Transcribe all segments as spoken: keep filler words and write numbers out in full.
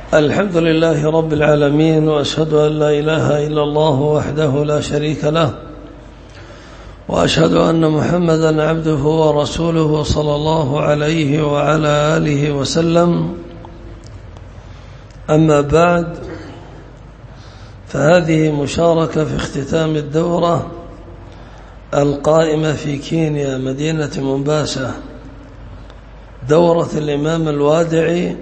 الحمد لله رب العالمين، وأشهد أن لا إله إلا الله وحده لا شريك له، وأشهد أن محمدا عبده ورسوله صلى الله عليه وعلى آله وسلم. أما بعد، فهذه مشاركة في اختتام الدورة القائمة في كينيا مدينة مومباسا، دورة الإمام الوادعي،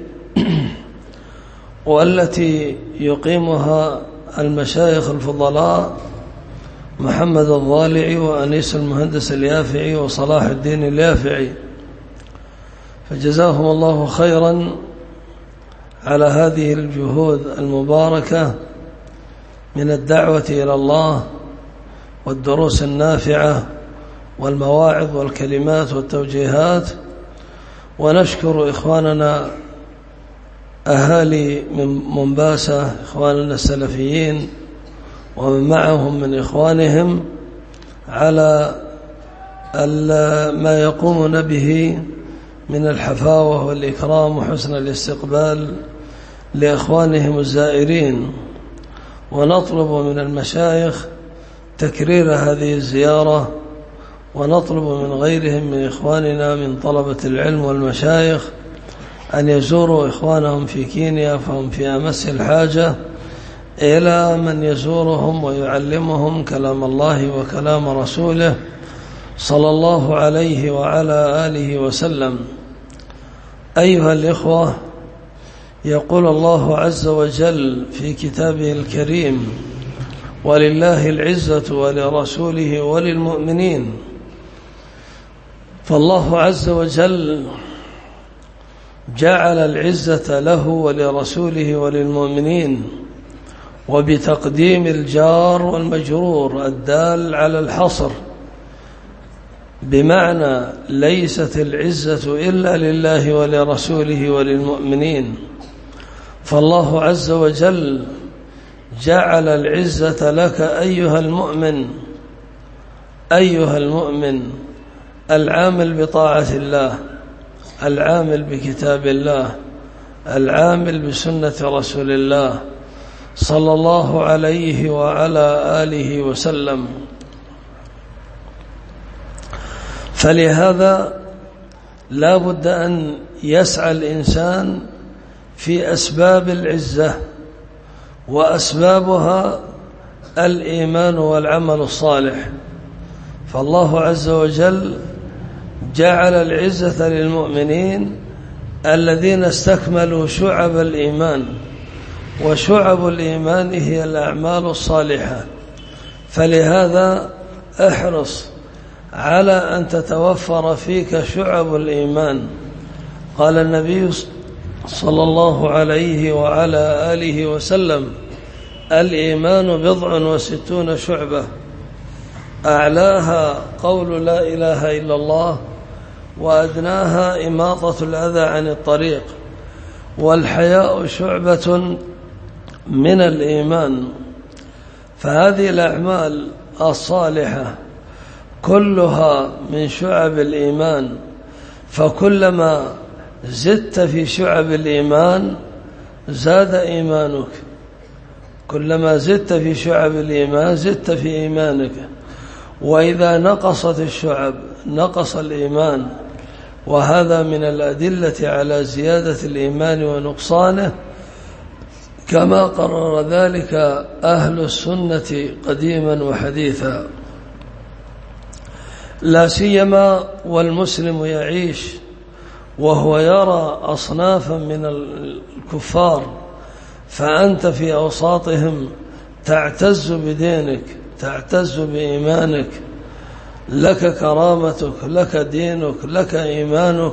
والتي يقيمها المشايخ الفضلاء محمد الضالعي وأنيس المهندس اليافعي وصلاح الدين اليافعي، فجزاهم الله خيرا على هذه الجهود المباركة من الدعوة إلى الله والدروس النافعة والمواعظ والكلمات والتوجيهات. ونشكر إخواننا أهالي من مومباسا، إخواننا السلفيين ومن معهم من إخوانهم، على ما يقومون به من الحفاوة والإكرام وحسن الاستقبال لإخوانهم الزائرين. ونطلب من المشايخ تكرير هذه الزيارة، ونطلب من غيرهم من إخواننا من طلبة العلم والمشايخ أن يزوروا إخوانهم في كينيا، فهم في أمس الحاجة إلى من يزورهم ويعلمهم كلام الله وكلام رسوله صلى الله عليه وعلى آله وسلم. أيها الإخوة، يقول الله عز وجل في كتابه الكريم: ولله العزة ولرسوله وللمؤمنين. فالله عز وجل جعل العزة له ولرسوله وللمؤمنين، وبتقديم الجار والمجرور الدال على الحصر، بمعنى ليست العزة إلا لله ولرسوله وللمؤمنين. فالله عز وجل جعل العزة لك أيها المؤمن، أيها المؤمن العامل بطاعة الله، العامل بكتاب الله، العامل بسنة رسول الله صلى الله عليه وعلى آله وسلم. فلهذا لا بد أن يسعى الإنسان في أسباب العزة، وأسبابها الإيمان والعمل الصالح. فالله عز وجل جعل العزة للمؤمنين الذين استكملوا شعب الإيمان، وشعب الإيمان هي الأعمال الصالحة. فلهذا احرص على أن تتوفر فيك شعب الإيمان. قال النبي صلى الله عليه وعلى آله وسلم: الإيمان بضع وستون شعبة، أعلاها قول لا إله إلا الله، وأدناها إماطة الأذى عن الطريق، والحياء شعبة من الإيمان. فهذه الأعمال الصالحة كلها من شعب الإيمان، فكلما زدت في شعب الإيمان زاد إيمانك، كلما زدت في شعب الإيمان زدت في إيمانك. وإذا نقصت الشعب نقص الإيمان، وهذا من الأدلة على زيادة الإيمان ونقصانه، كما قرر ذلك أهل السنة قديما وحديثا. لا سيما والمسلم يعيش وهو يرى أصنافا من الكفار، فأنت في أوساطهم تعتز بدينك، تعتز بإيمانك، لك كرامتك، لك دينك، لك إيمانك،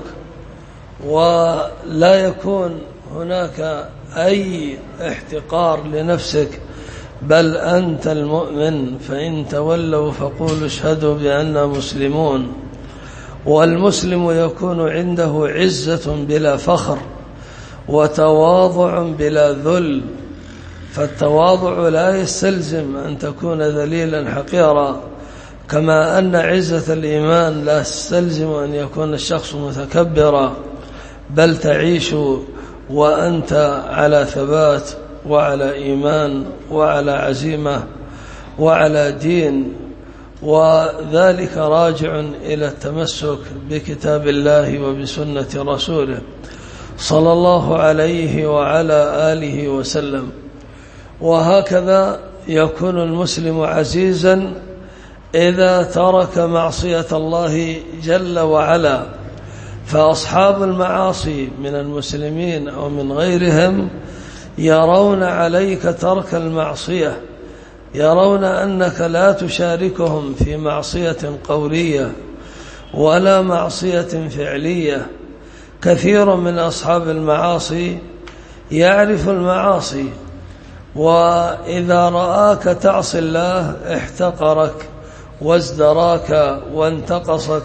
ولا يكون هناك أي احتقار لنفسك، بل أنت المؤمن. فإن تولوا فقولوا اشهدوا بأننا مسلمون. والمسلم يكون عنده عزة بلا فخر، وتواضع بلا ذل. فالتواضع لا يستلزم أن تكون ذليلا حقيرا، كما أن عزة الإيمان لا تستلزم أن يكون الشخص متكبرا، بل تعيش وأنت على ثبات وعلى إيمان وعلى عزيمة وعلى دين، وذلك راجع إلى التمسك بكتاب الله وبسنة رسوله صلى الله عليه وعلى آله وسلم. وهكذا يكون المسلم عزيزا إذا ترك معصية الله جل وعلا. فأصحاب المعاصي من المسلمين أو من غيرهم يرون عليك ترك المعصية، يرون أنك لا تشاركهم في معصية قولية ولا معصية فعلية. كثير من أصحاب المعاصي يعرف المعاصي، وإذا رآك تعصي الله احتقرك وازدراك وانتقصك،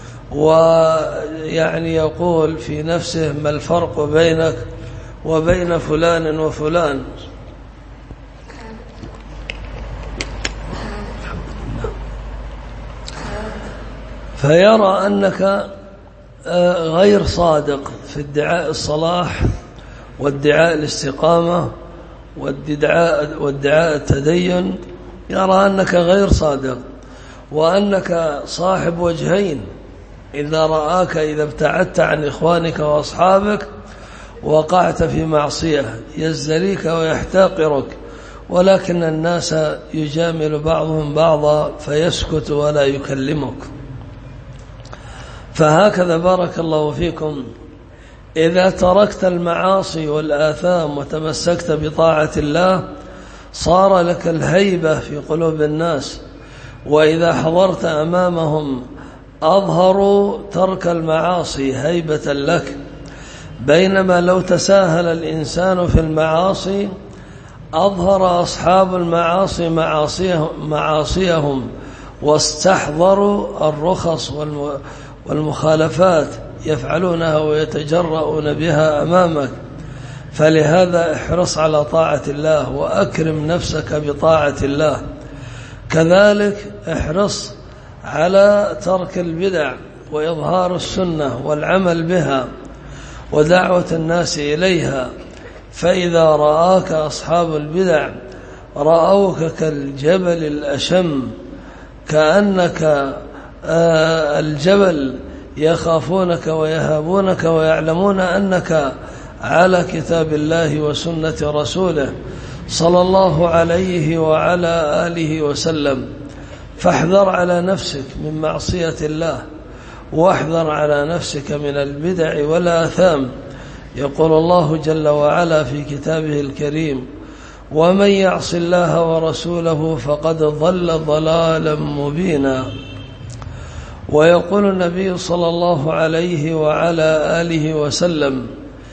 ويعني يقول في نفسه ما الفرق بينك وبين فلان وفلان. فيرى أنك غير صادق في ادعاء الصلاح وادعاء الاستقامة وادعاء, وادعاء التدين، يرى أنك غير صادق وأنك صاحب وجهين. إذا رآك إذا ابتعدت عن إخوانك وأصحابك وقعت في معصية يزدريك ويحتقرك، ولكن الناس يجامل بعضهم بعضا فيسكت ولا يكلمك. فهكذا بارك الله فيكم إذا تركت المعاصي والآثام وتمسكت بطاعة الله صار لك الهيبة في قلوب الناس، وإذا حضرت أمامهم أظهروا ترك المعاصي هيبة لك. بينما لو تساهل الإنسان في المعاصي أظهر أصحاب المعاصي معاصيهم, معاصيهم واستحضروا الرخص والمخالفات يفعلونها ويتجرؤون بها أمامك. فلهذا احرص على طاعة الله وأكرم نفسك بطاعة الله. كذلك احرص على ترك البدع وإظهار السنة والعمل بها ودعوة الناس إليها. فإذا رآك أصحاب البدع رأوك كالجبل الأشم، كأنك الجبل، يخافونك ويهابونك ويعلمون أنك على كتاب الله وسنة رسوله صلى الله عليه وعلى آله وسلم. فاحذر على نفسك من معصية الله، واحذر على نفسك من البدع والآثام. يقول الله جل وعلا في كتابه الكريم: ومن يعص الله ورسوله فقد ضل ضلالا مبينا. ويقول النبي صلى الله عليه وعلى آله وسلم: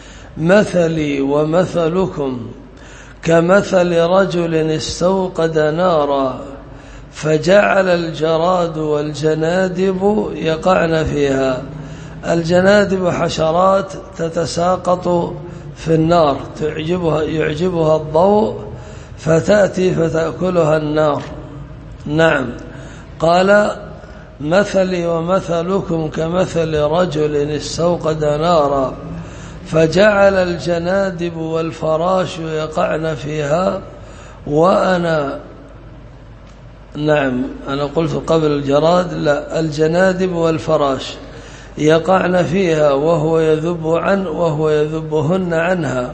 مثلي ومثلكم كمثل رجل استوقد نارا فجعل الجراد والجنادب يقعن فيها. الجنادب حشرات تتساقط في النار، تعجبها يعجبها الضوء فتأتي فتأكلها النار. نعم. قال: مثلي ومثلكم كمثل رجل استوقد نارا فجعل الجنادب والفراش يقعن فيها وأنا نعم أنا قلت قبل الجراد، لا، الجنادب والفراش يقعن فيها وهو يذب عن وهو يذبهن عنها،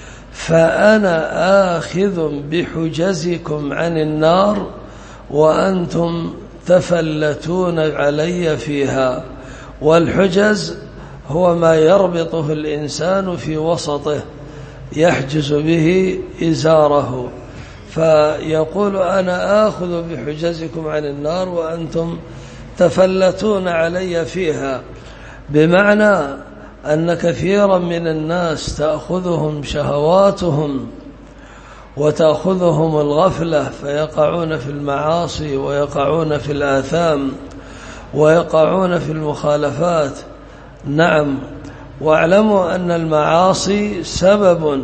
فأنا آخذ بحجزكم عن النار وأنتم تفلتون علي فيها. والحجز هو ما يربطه الإنسان في وسطه يحجز به إزاره، فيقول: أنا آخذ بحجزكم عن النار وأنتم تفلتون علي فيها، بمعنى أن كثيرا من الناس تأخذهم شهواتهم وتأخذهم الغفلة فيقعون في المعاصي ويقعون في الآثام ويقعون في المخالفات. نعم. واعلموا أن المعاصي سبب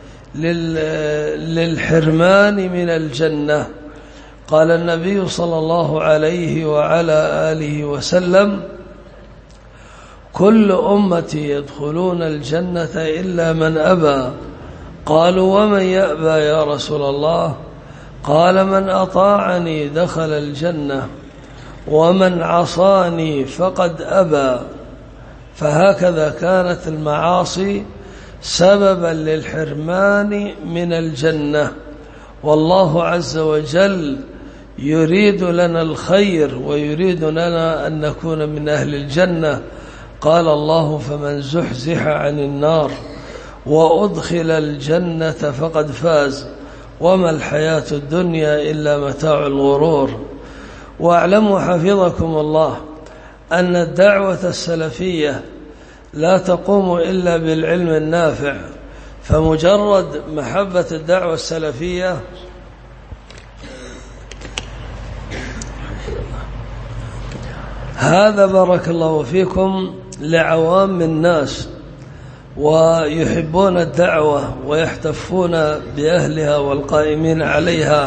للحرمان من الجنة. قال النبي صلى الله عليه وعلى آله وسلم: كل أمتي يدخلون الجنة إلا من أبى. قالوا ومن يأبى يا رسول الله؟ قال من أطاعني دخل الجنة ومن عصاني فقد أبى. فهكذا كانت المعاصي سببا للحرمان من الجنة، والله عز وجل يريد لنا الخير ويريد لنا أن نكون من أهل الجنة. قال الله فمن زحزح عن النار وأدخل الجنة فقد فاز وما الحياة الدنيا إلا متاع الغرور. واعلموا حفظكم الله أن الدعوة السلفية لا تقوم إلا بالعلم النافع، فمجرد محبة الدعوة السلفية هذا بارك الله فيكم لعوام الناس ويحبون الدعوة ويحتفون بأهلها والقائمين عليها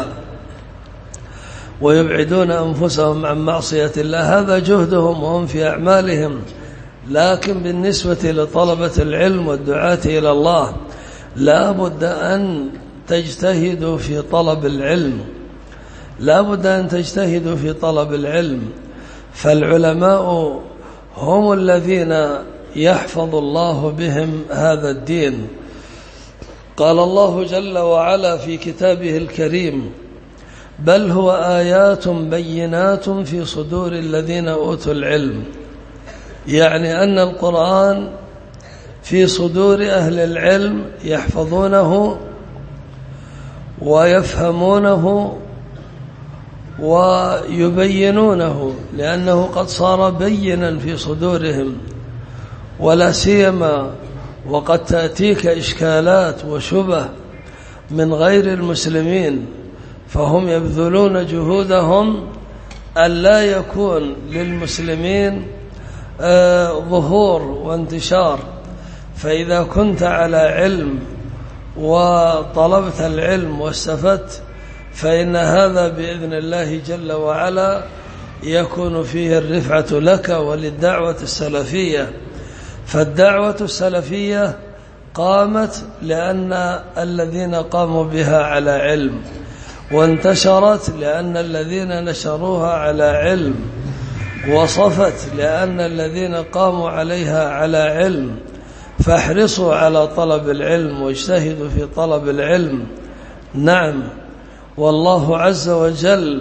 ويبعدون أنفسهم عن معصية الله، هذا جهدهم وهم في أعمالهم. لكن بالنسبة لطلبة العلم والدعاة إلى الله لا بد أن تجتهدوا في طلب العلم، لا بد أن تجتهدوا في طلب العلم. فالعلماء هم الذين يحفظ الله بهم هذا الدين. قال الله جل وعلا في كتابه الكريم بل هو آيات بينات في صدور الذين أوتوا العلم، يعني أن القرآن في صدور أهل العلم يحفظونه ويفهمونه ويبينونه، لأنه قد صار بينا في صدورهم. ولا سيما وقد تأتيك إشكالات وشبه من غير المسلمين، فهم يبذلون جهودهم أن لا يكون للمسلمين آه ظهور وانتشار. فإذا كنت على علم وطلبت العلم واستفدت فإن هذا بإذن الله جل وعلا يكون فيه الرفعة لك وللدعوة السلفية. فالدعوة السلفية قامت لأن الذين قاموا بها على علم، وانتشرت لأن الذين نشروها على علم، وصفت لأن الذين قاموا عليها على علم. فاحرصوا على طلب العلم واجتهدوا في طلب العلم. نعم، والله عز وجل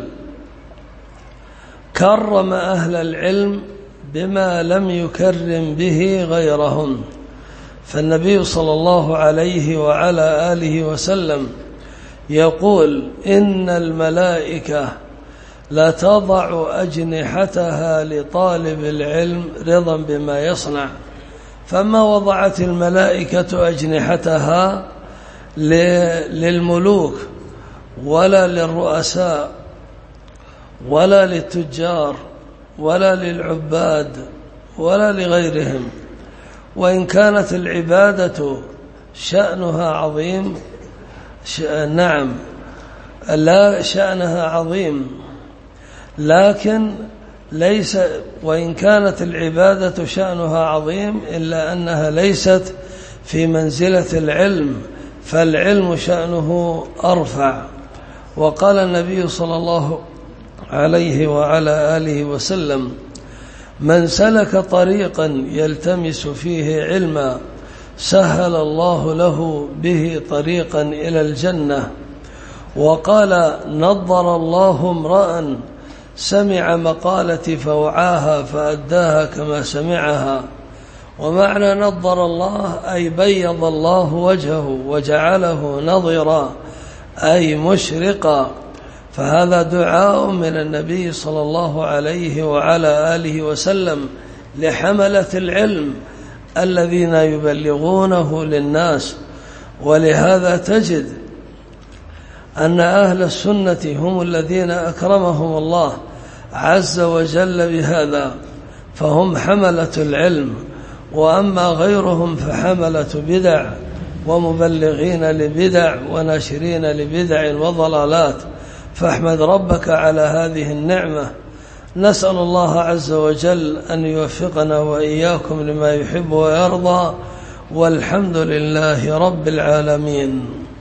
كرم أهل العلم بما لم يكرم به غيرهم. فالنبي صلى الله عليه وعلى آله وسلم يقول إن الملائكة لا تضع أجنحتها لطالب العلم رضا بما يصنع. فما وضعت الملائكة أجنحتها للملوك ولا للرؤساء ولا للتجار ولا للعباد ولا لغيرهم، وإن كانت العبادة شأنها عظيم، نعم لا شأنها عظيم، لكن ليس وإن كانت العبادة شأنها عظيم إلا أنها ليست في منزلة العلم، فالعلم شأنه أرفع. وقال النبي صلى الله عليه وعلى آله وسلم من سلك طريقا يلتمس فيه علما سهل الله له به طريقا إلى الجنة. وقال نضر الله امرأ سمع مقالتي فوعاها فأداها كما سمعها. ومعنى نضر الله أي بيض الله وجهه وجعله نظرا أي مشرقا. فهذا دعاء من النبي صلى الله عليه وعلى آله وسلم لحملة العلم الذين يبلغونه للناس. ولهذا تجد أن أهل السنة هم الذين أكرمهم الله عز وجل بهذا، فهم حملة العلم. وأما غيرهم فحملة بدع ومبلغين لبدع وناشرين لبدع وضلالات. فاحمد ربك على هذه النعمة. نسأل الله عز وجل أن يوفقنا وإياكم لما يحب ويرضى، والحمد لله رب العالمين.